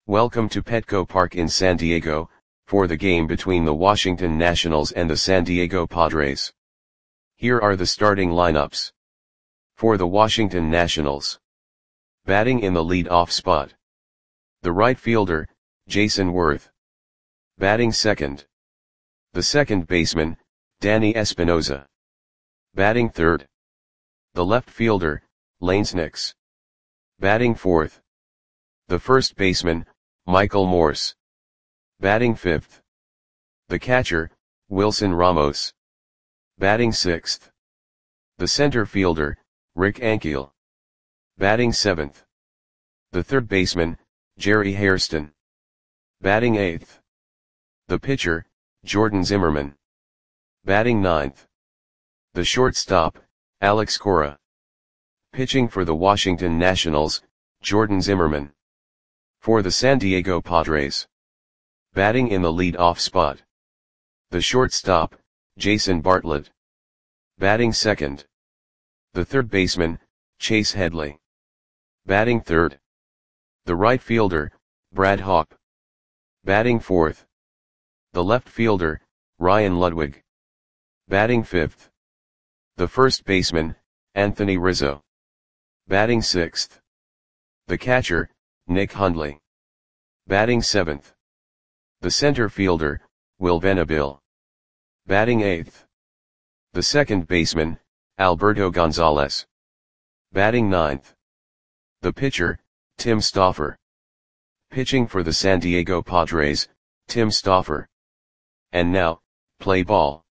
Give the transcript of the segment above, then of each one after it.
Welcome to Petco Park in San Diego, for the game between the Washington Nationals and the San Diego Padres. Here are the starting lineups. For the Washington Nationals. Batting in the lead-off spot. The right fielder, Jayson Werth. Batting second. The second baseman, Danny Espinosa. Batting third. The left fielder, Lanes Nix. Batting fourth. The first baseman, Michael Morse. Batting fifth. The catcher, Wilson Ramos. Batting sixth. The center fielder, Rick Ankiel. Batting seventh. The third baseman, Jerry Hairston. Batting eighth. The pitcher, Jordan Zimmermann. Batting ninth. The shortstop, Alex Cora. Pitching for the Washington Nationals, Jordan Zimmermann. For the San Diego Padres. Batting in the lead-off spot. The shortstop, Jason Bartlett. Batting second. The third baseman, Chase Headley. Batting third. The right fielder, Brad Hawpe. Batting fourth. The left fielder, Ryan Ludwig. Batting fifth. The first baseman, Anthony Rizzo. Batting sixth. The catcher, Nick Hundley. Batting seventh. The center fielder, Will Venable. Batting eighth. The second baseman, Alberto Gonzalez. Batting ninth. The pitcher, Tim Stauffer. Pitching for the San Diego Padres, Tim Stauffer. And now, play ball.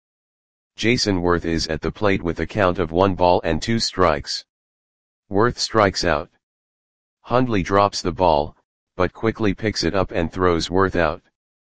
Jayson Werth is at the plate with a count of 1 ball and 2 strikes. Werth strikes out. Hundley drops the ball, but quickly picks it up and throws Werth out.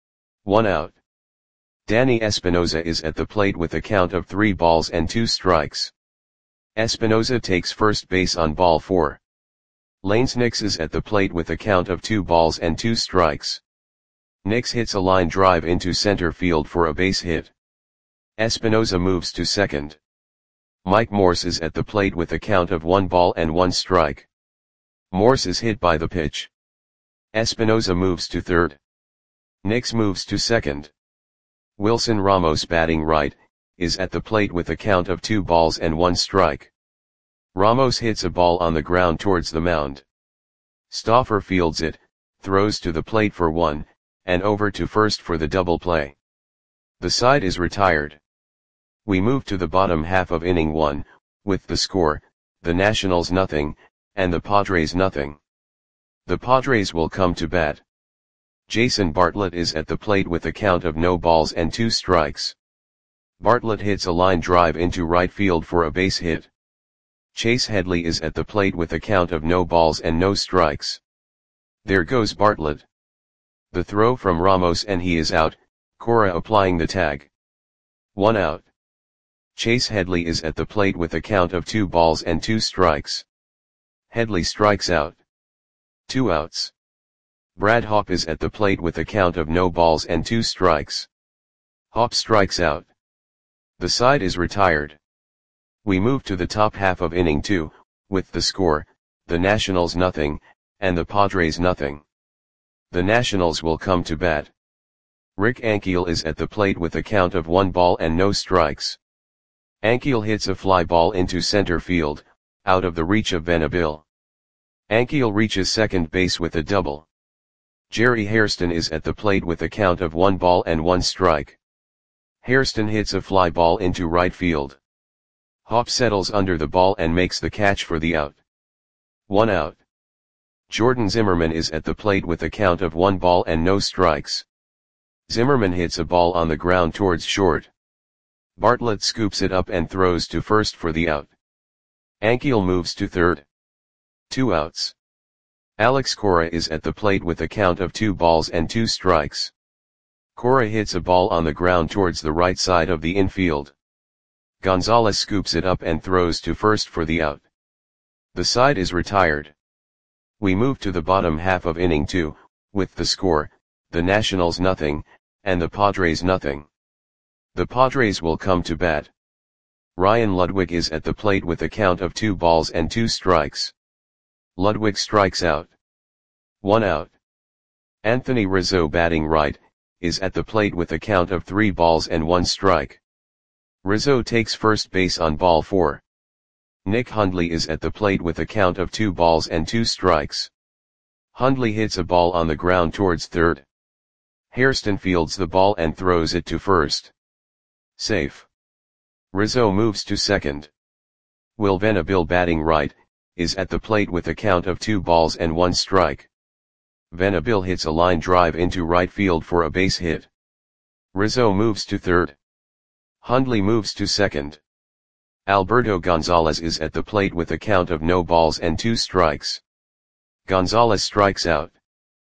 1 out. Danny Espinosa is at the plate with a count of 3 balls and 2 strikes. Espinosa takes first base on ball 4. Lanes Nix is at the plate with a count of 2 balls and 2 strikes. Nix hits a line drive into center field for a base hit. Espinosa moves to second. Mike Morse is at the plate with a count of 1 ball and 1 strike. Morse is hit by the pitch. Espinosa moves to third. Nix moves to second. Wilson Ramos, batting right, is at the plate with a count of 2 balls and 1 strike. Ramos hits a ball on the ground towards the mound. Stauffer fields it, throws to the plate for 1, and over to first for the double play. The side is retired. We move to the bottom half of inning 1, with the score, the Nationals nothing, and the Padres nothing. The Padres will come to bat. Jason Bartlett is at the plate with a count of no balls and 2 strikes. Bartlett hits a line drive into right field for a base hit. Chase Headley is at the plate with a count of no balls and no strikes. There goes Bartlett. The throw from Ramos and he is out, Cora applying the tag. 1 out. Chase Headley is at the plate with a count of 2 balls and 2 strikes. Headley strikes out. 2 outs. Brad Hawpe is at the plate with a count of no balls and 2 strikes. Hawpe strikes out. The side is retired. We move to the top half of inning 2, with the score, the Nationals nothing, and the Padres nothing. The Nationals will come to bat. Rick Ankiel is at the plate with a count of 1 ball and no strikes. Ankiel hits a fly ball into center field, out of the reach of Venable. Ankiel reaches second base with a double. Jerry Hairston is at the plate with a count of 1 ball and 1 strike. Hairston hits a fly ball into right field. Hawpe settles under the ball and makes the catch for the out. 1 out. Jordan Zimmermann is at the plate with a count of 1 ball and no strikes. Zimmermann hits a ball on the ground towards short. Bartlett scoops it up and throws to first for the out. Ankiel moves to third. 2 outs. Alex Cora is at the plate with a count of 2 balls and 2 strikes. Cora hits a ball on the ground towards the right side of the infield. Gonzalez scoops it up and throws to first for the out. The side is retired. We move to the bottom half of inning 2, with the score, the Nationals nothing, and the Padres nothing. The Padres will come to bat. Ryan Ludwig is at the plate with a count of 2 balls and 2 strikes. Ludwig strikes out. 1 out. Anthony Rizzo batting right, is at the plate with a count of 3 balls and 1 strike. Rizzo takes first base on ball 4. Nick Hundley is at the plate with a count of 2 balls and 2 strikes. Hundley hits a ball on the ground towards third. Hairston fields the ball and throws it to first. Safe. Rizzo moves to second. Will Venable batting right, is at the plate with a count of 2 balls and 1 strike. Venable hits a line drive into right field for a base hit. Rizzo moves to third. Hundley moves to second. Alberto Gonzalez is at the plate with a count of no balls and 2 strikes. Gonzalez strikes out.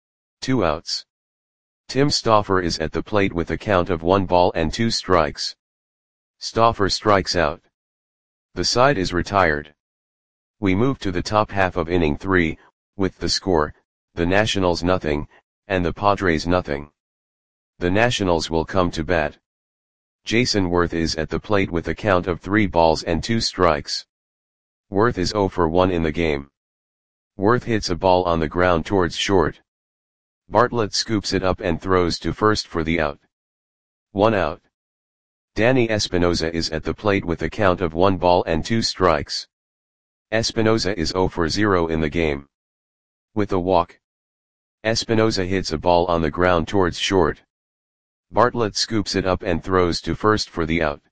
2 outs. Tim Stauffer is at the plate with a count of 1 ball and 2 strikes. Stauffer strikes out. The side is retired. We move to the top half of inning 3, with the score, the Nationals nothing, and the Padres nothing. The Nationals will come to bat. Jason Worth is at the plate with a count of 3 balls and 2 strikes. Worth is 0 for 1 in the game. Worth hits a ball on the ground towards short. Bartlett scoops it up and throws to first for the out. 1 out. Danny Espinosa is at the plate with a count of 1 ball and 2 strikes. Espinosa is 0 for 0 in the game. With a walk, Espinosa hits a ball on the ground towards short. Bartlett scoops it up and throws to first for the out.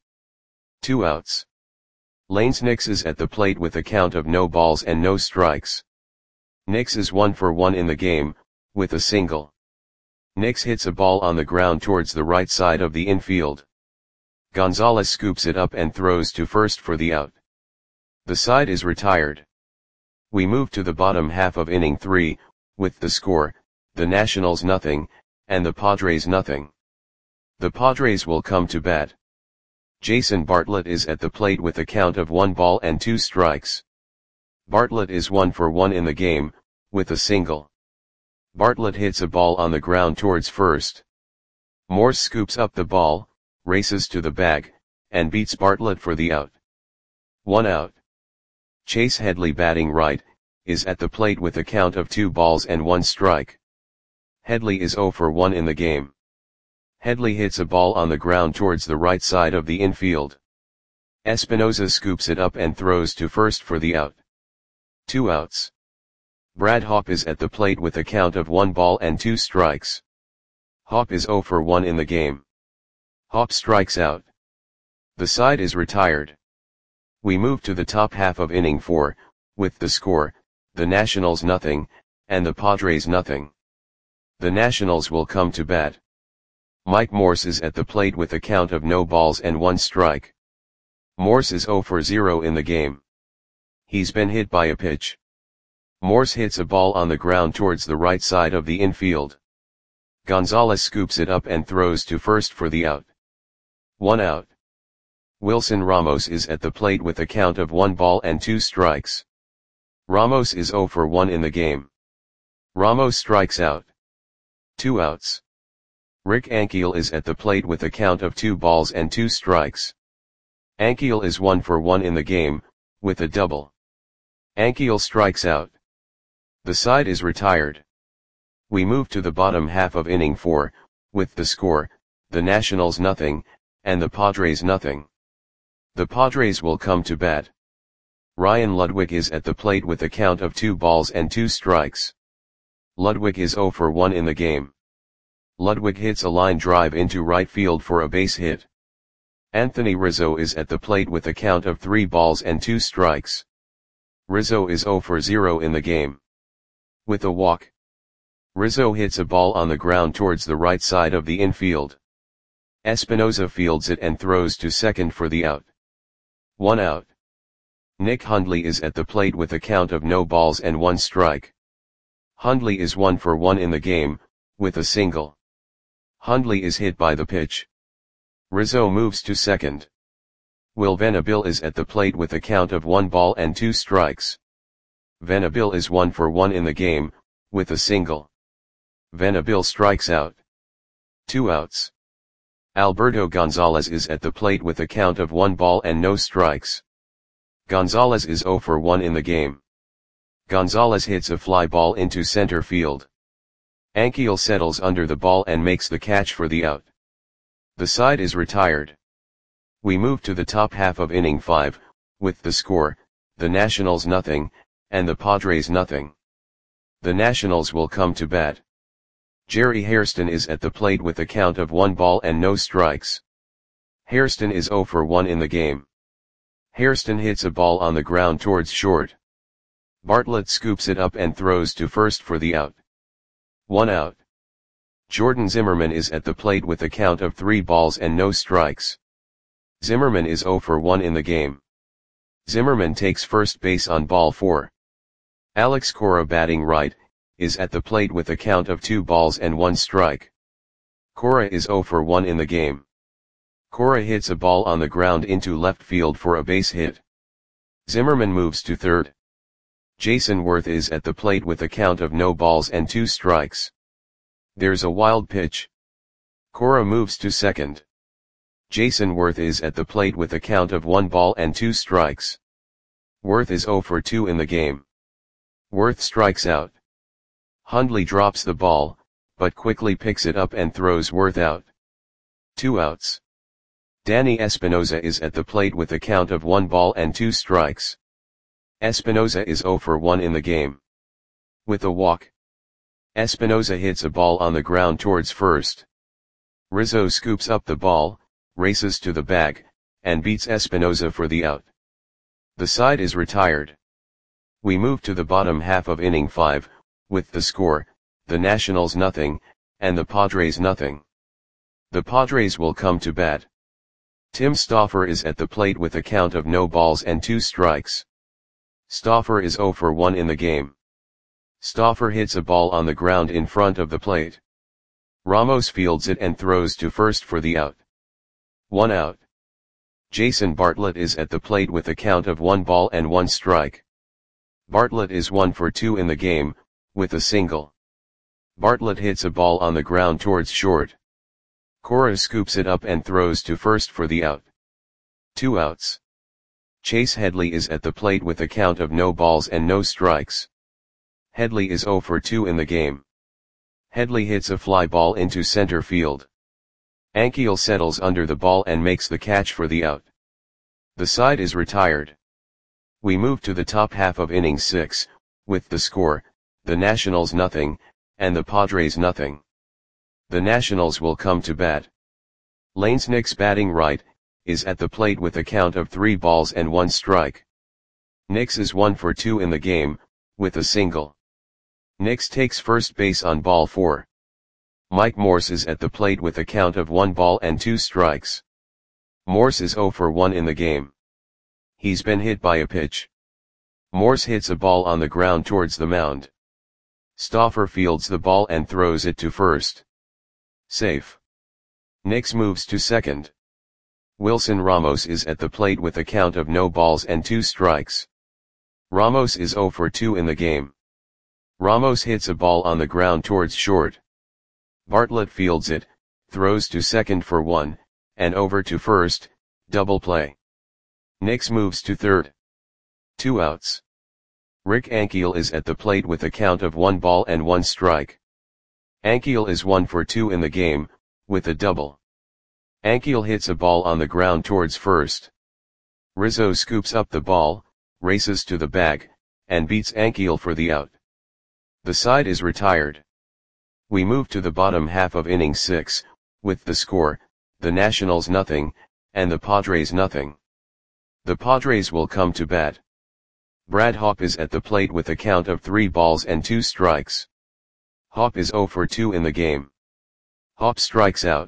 2 outs. Lanes Nix is at the plate with a count of no balls and no strikes. Nix is 1 for 1 in the game, with a single. Nix hits a ball on the ground towards the right side of the infield. Gonzalez scoops it up and throws to first for the out. The side is retired. We move to the bottom half of inning 3, with the score, the Nationals nothing, and the Padres nothing. The Padres will come to bat. Jason Bartlett is at the plate with a count of 1 ball and 2 strikes. Bartlett is 1 for 1 in the game, with a single. Bartlett hits a ball on the ground towards first. Morse scoops up the ball, races to the bag, and beats Bartlett for the out. 1 out. Chase Headley batting right, is at the plate with a count of 2 balls and 1 strike. Headley is 0 for 1 in the game. Headley hits a ball on the ground towards the right side of the infield. Espinosa scoops it up and throws to first for the out. 2 outs. Brad Hawpe is at the plate with a count of 1 ball and 2 strikes. Hawpe is 0 for 1 in the game. Hawpe strikes out. The side is retired. We move to the top half of inning 4, with the score, the Nationals nothing, and the Padres nothing. The Nationals will come to bat. Mike Morse is at the plate with a count of no balls and 1 strike. Morse is 0 for 0 in the game. He's been hit by a pitch. Morse hits a ball on the ground towards the right side of the infield. Gonzalez scoops it up and throws to first for the out. 1 out. Wilson Ramos is at the plate with a count of 1 ball and 2 strikes. Ramos is 0 for 1 in the game. Ramos strikes out. 2 outs. Rick Ankiel is at the plate with a count of 2 balls and 2 strikes. Ankiel is 1 for 1 in the game, with a double. Ankiel strikes out. The side is retired. We move to the bottom half of inning 4, with the score, the Nationals nothing, and the Padres nothing. The Padres will come to bat. Ryan Ludwig is at the plate with a count of 2 balls and 2 strikes. Ludwig is 0 for 1 in the game. Ludwig hits a line drive into right field for a base hit. Anthony Rizzo is at the plate with a count of 3 balls and 2 strikes. Rizzo is 0 for 0 in the game. With a walk, Rizzo hits a ball on the ground towards the right side of the infield. Espinosa fields it and throws to second for the out. 1 out. Nick Hundley is at the plate with a count of no balls and 1 strike. Hundley is 1 for 1 in the game, with a single. Hundley is hit by the pitch. Rizzo moves to second. Will Venable is at the plate with a count of 1 ball and 2 strikes. Venable is 1 for 1 in the game, with a single. Venable strikes out. 2 outs. Alberto Gonzalez is at the plate with a count of 1 ball and no strikes. Gonzalez is 0 for 1 in the game. Gonzalez hits a fly ball into center field. Ankiel settles under the ball and makes the catch for the out. The side is retired. We move to the top half of inning 5, with the score, the Nationals nothing, and the Padres nothing. The Nationals will come to bat. Jerry Hairston is at the plate with a count of 1 ball and no strikes. Hairston is 0 for 1 in the game. Hairston hits a ball on the ground towards short. Bartlett scoops it up and throws to first for the out. 1 out. Jordan Zimmerman is at the plate with a count of 3 balls and no strikes. Zimmerman is 0 for 1 in the game. Zimmerman takes first base on ball 4. Alex Cora, batting right, is at the plate with a count of 2 balls and 1 strike. Cora is 0 for 1 in the game. Cora hits a ball on the ground into left field for a base hit. Zimmerman moves to third. Jason Worth is at the plate with a count of no balls and 2 strikes. There's a wild pitch. Cora moves to second. Jason Worth is at the plate with a count of 1 ball and 2 strikes. Worth is 0 for 2 in the game. Worth strikes out. Hundley drops the ball, but quickly picks it up and throws Worth out. 2 outs. Danny Espinoza is at the plate with a count of 1 ball and 2 strikes. Espinoza is 0 for 1 in the game. With a walk, Espinoza hits a ball on the ground towards first. Rizzo scoops up the ball, races to the bag, and beats Espinoza for the out. The side is retired. We move to the bottom half of inning 5, with the score, the Nationals nothing, and the Padres nothing. The Padres will come to bat. Tim Stauffer is at the plate with a count of no balls and 2 strikes. Stauffer is 0 for 1 in the game. Stauffer hits a ball on the ground in front of the plate. Ramos fields it and throws to first for the out. 1 out. Jason Bartlett is at the plate with a count of 1 ball and 1 strike. Bartlett is 1 for 2 in the game, with a single. Bartlett hits a ball on the ground towards short. Cora scoops it up and throws to first for the out. 2 outs. Chase Headley is at the plate with a count of no balls and no strikes. Headley is 0 for 2 in the game. Headley hits a fly ball into center field. Ankiel settles under the ball and makes the catch for the out. The side is retired. We move to the top half of inning 6, with the score, the Nationals nothing, and the Padres nothing. The Nationals will come to bat. Lanes Nix, batting right, is at the plate with a count of 3 balls and 1 strike. Nix is 1 for 2 in the game, with a single. Nix takes first base on ball 4. Mike Morse is at the plate with a count of 1 ball and 2 strikes. Morse is 0 for 1 in the game. He's been hit by a pitch. Morse hits a ball on the ground towards the mound. Stauffer fields the ball and throws it to first. Safe. Nix moves to second. Wilson Ramos is at the plate with a count of no balls and 2 strikes. Ramos is 0 for 2 in the game. Ramos hits a ball on the ground towards short. Bartlett fields it, throws to second for 1, and over to first, double play. Nix moves to third. 2 outs. Rick Ankiel is at the plate with a count of 1 ball and 1 strike. Ankiel is 1 for 2 in the game, with a double. Ankiel hits a ball on the ground towards first. Rizzo scoops up the ball, races to the bag, and beats Ankiel for the out. The side is retired. We move to the bottom half of inning 6, with the score, the Nationals nothing, and the Padres nothing. The Padres will come to bat. Brad Hawpe is at the plate with a count of 3 balls and 2 strikes. Hawpe is 0 for 2 in the game. Hawpe strikes out.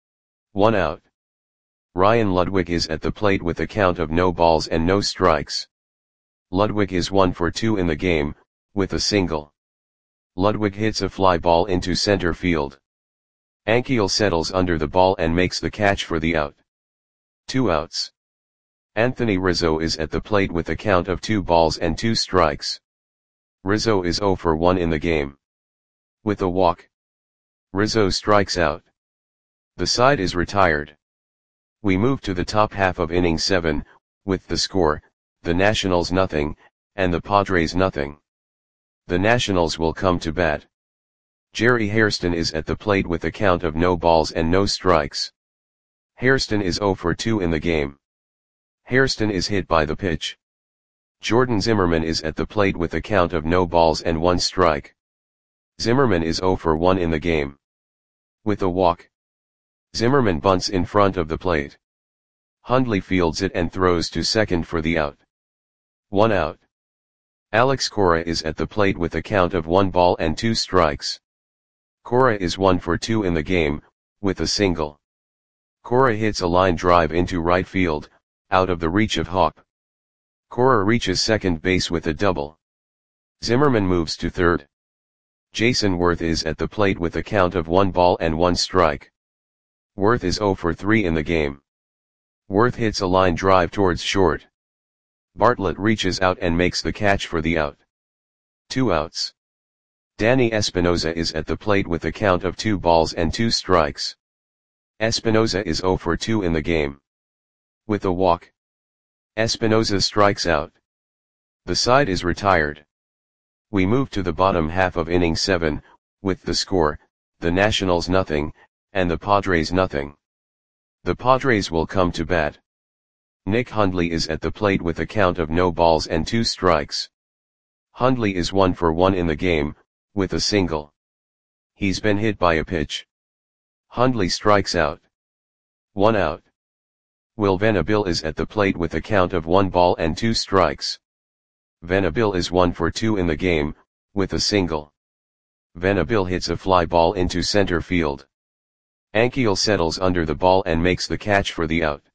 1 out. Ryan Ludwig is at the plate with a count of no balls and no strikes. Ludwig is 1 for 2 in the game, with a single. Ludwig hits a fly ball into center field. Ankiel settles under the ball and makes the catch for the out. 2 outs. Anthony Rizzo is at the plate with a count of 2 balls and 2 strikes. Rizzo is 0 for 1 in the game. With a walk, Rizzo strikes out. The side is retired. We move to the top half of inning 7, with the score, the Nationals nothing, and the Padres nothing. The Nationals will come to bat. Jerry Hairston is at the plate with a count of no balls and no strikes. Hairston is 0 for 2 in the game. Hairston is hit by the pitch. Jordan Zimmerman is at the plate with a count of no balls and 1 strike. Zimmerman is 0 for 1 in the game. With a walk, Zimmerman bunts in front of the plate. Hundley fields it and throws to second for the out. 1 out. Alex Cora is at the plate with a count of 1 ball and 2 strikes. Cora is 1 for 2 in the game, with a single. Cora hits a line drive into right field, out of the reach of Hop. Cora reaches second base with a double. Zimmerman moves to third. Jason Worth is at the plate with a count of 1 ball and 1 strike. Worth is 0 for 3 in the game. Worth hits a line drive towards short. Bartlett reaches out and makes the catch for the out. 2 outs. Danny Espinoza is at the plate with a count of 2 balls and 2 strikes. Espinoza is 0 for 2 in the game. With a walk, Espinoza strikes out. The side is retired. We move to the bottom half of inning 7, with the score, the Nationals nothing, and the Padres nothing. The Padres will come to bat. Nick Hundley is at the plate with a count of no balls and 2 strikes. Hundley is 1 for 1 in the game, with a single. He's been hit by a pitch. Hundley strikes out. 1 out. Will Venable is at the plate with a count of 1 ball and 2 strikes. Venable is 1 for 2 in the game, with a single. Venable hits a fly ball into center field. Ankiel settles under the ball and makes the catch for the out.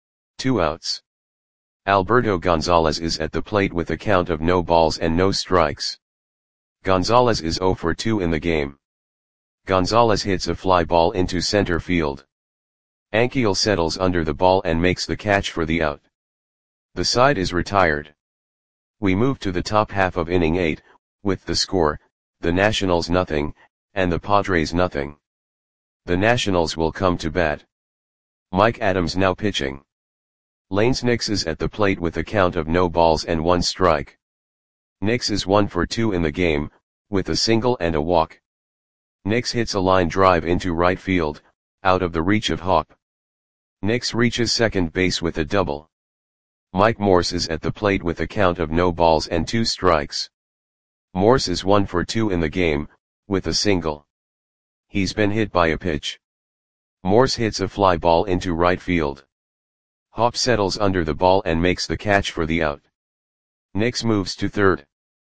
2 outs. Alberto Gonzalez is at the plate with a count of no balls and no strikes. Gonzalez is 0 for 2 in the game. Gonzalez hits a fly ball into center field. Ankiel settles under the ball and makes the catch for the out. The side is retired. We move to the top half of inning 8, with the score, the Nationals nothing, and the Padres nothing. The Nationals will come to bat. Mike Adams now pitching. Lanes Nix is at the plate with a count of no balls and 1 strike. Nix is 1 for 2 in the game, with a single and a walk. Nix hits a line drive into right field, out of the reach of Hop. Nix reaches second base with a double. Mike Morse is at the plate with a count of no balls and 2 strikes. Morse is 1 for 2 in the game, with a single. He's been hit by a pitch. Morse hits a fly ball into right field. Hop settles under the ball and makes the catch for the out. Nix moves to third.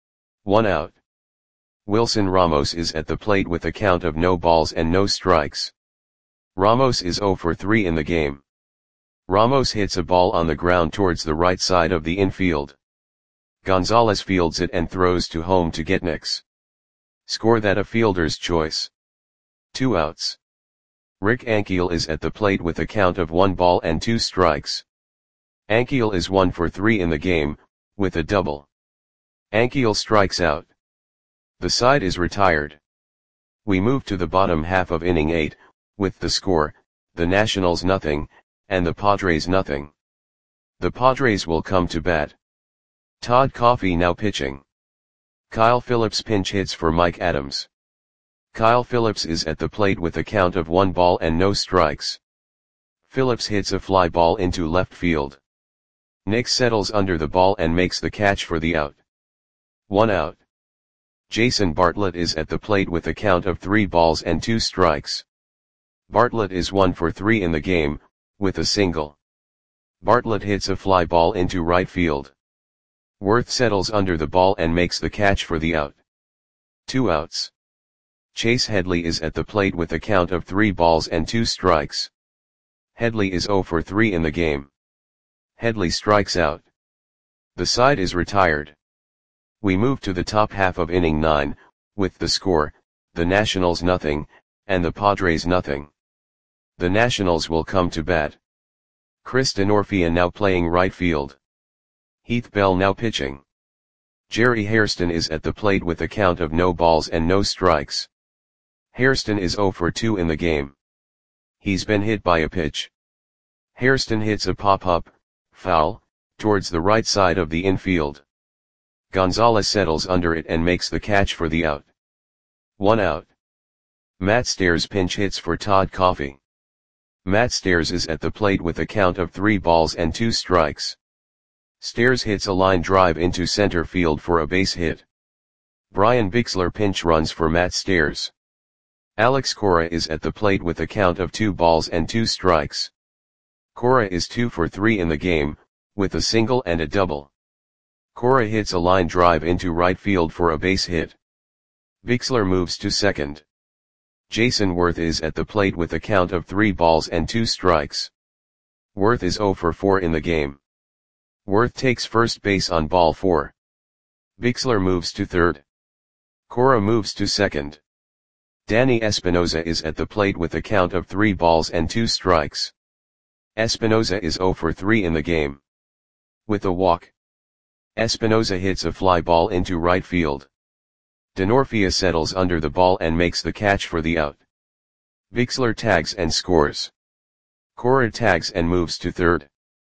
1 out. Wilson Ramos is at the plate with a count of no balls and no strikes. Ramos is 0 for 3 in the game. Ramos hits a ball on the ground towards the right side of the infield. Gonzalez fields it and throws to home to get Nix. Score that a fielder's choice. 2 outs. Rick Ankiel is at the plate with a count of 1 ball and 2 strikes. Ankiel is 1 for 3 in the game, with a double. Ankiel strikes out. The side is retired. We move to the bottom half of inning 8, with the score, the Nationals nothing, and the Padres nothing. The Padres will come to bat. Todd Coffey now pitching. Kyle Phillips pinch hits for Mike Adams. Kyle Phillips is at the plate with a count of 1 ball and no strikes. Phillips hits a fly ball into left field. Nix settles under the ball and makes the catch for the out. 1 out. Jason Bartlett is at the plate with a count of 3 balls and 2 strikes. Bartlett is 1 for 3 in the game, with a single. Bartlett hits a fly ball into right field. Worth settles under the ball and makes the catch for the out. 2 outs. Chase Headley is at the plate with a count of 3 balls and 2 strikes. Headley is 0 for 3 in the game. Headley strikes out. The side is retired. We move to the top half of inning 9, with the score, the Nationals nothing, and the Padres nothing. The Nationals will come to bat. Chris Denorfia now playing right field. Heath Bell now pitching. Jerry Hairston is at the plate with a count of no balls and no strikes. Hairston is 0 for 2 in the game. He's been hit by a pitch. Hairston hits a pop-up, foul, towards the right side of the infield. Gonzalez settles under it and makes the catch for the out. 1 out. Matt Stairs pinch hits for Todd Coffey. Matt Stairs is at the plate with a count of 3 balls and 2 strikes. Stairs hits a line drive into center field for a base hit. Brian Bixler pinch runs for Matt Stairs. Alex Cora is at the plate with a count of 2 balls and 2 strikes. Cora is 2 for 3 in the game, with a single and a double. Cora hits a line drive into right field for a base hit. Bixler moves to second. Jason Worth is at the plate with a count of 3 balls and 2 strikes. Worth is 0 for 4 in the game. Worth takes first base on ball 4. Bixler moves to third. Cora moves to second. Danny Espinoza is at the plate with a count of 3 balls and 2 strikes. Espinoza is 0 for 3 in the game. With a walk, Espinoza hits a fly ball into right field. Denorfia settles under the ball and makes the catch for the out. Bixler tags and scores. Cora tags and moves to third.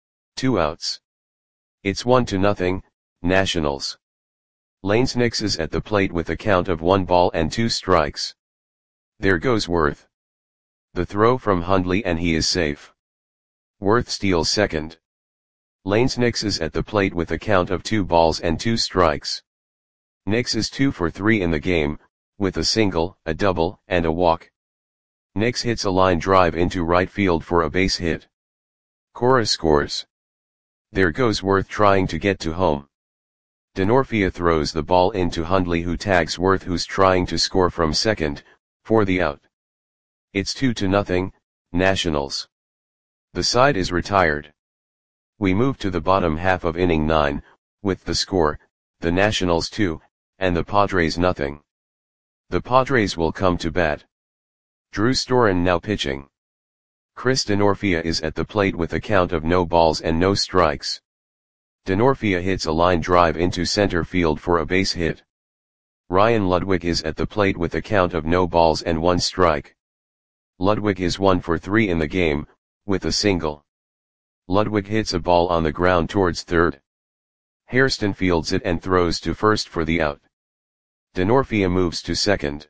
2 outs. It's 1-0, Nationals. Lanes Nix is at the plate with a count of 1 ball and 2 strikes. There goes Worth. The throw from Hundley and he is safe. Worth steals second. Lanes Nix is at the plate with a count of 2 balls and 2 strikes. Nix is 2 for 3 in the game, with a single, a double, and a walk. Nix hits a line drive into right field for a base hit. Cora scores. There goes Worth trying to get to home. Denorfia throws the ball into Hundley, who tags Worth, who's trying to score from second, for the out. It's 2-0, Nationals. The side is retired. We move to the bottom half of inning 9, with the score, the Nationals 2, and the Padres nothing. The Padres will come to bat. Drew Storen now pitching. Chris Denorfia is at the plate with a count of no balls and no strikes. Denorfia hits a line drive into center field for a base hit. Ryan Ludwig is at the plate with a count of no balls and 1 strike. Ludwig is 1 for 3 in the game, with a single. Ludwig hits a ball on the ground towards third. Hairston fields it and throws to first for the out. Denorfia moves to second.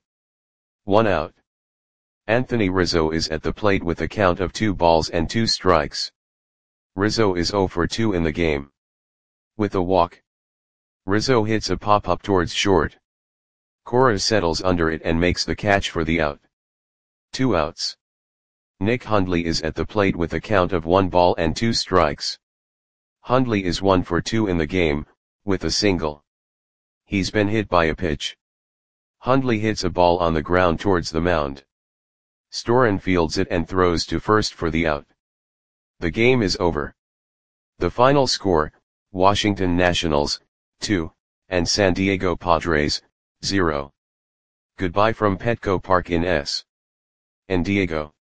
1 out. Anthony Rizzo is at the plate with a count of 2 balls and 2 strikes. Rizzo is 0 for 2 in the game. With a walk, Rizzo hits a pop-up towards short. Cora settles under it and makes the catch for the out. 2 outs. Nick Hundley is at the plate with a count of 1 ball and 2 strikes. Hundley is 1 for 2 in the game, with a single. He's been hit by a pitch. Hundley hits a ball on the ground towards the mound. Storen fields it and throws to first for the out. The game is over. The final score, Washington Nationals, 2, and San Diego Padres, 0. Goodbye from Petco Park in San Diego.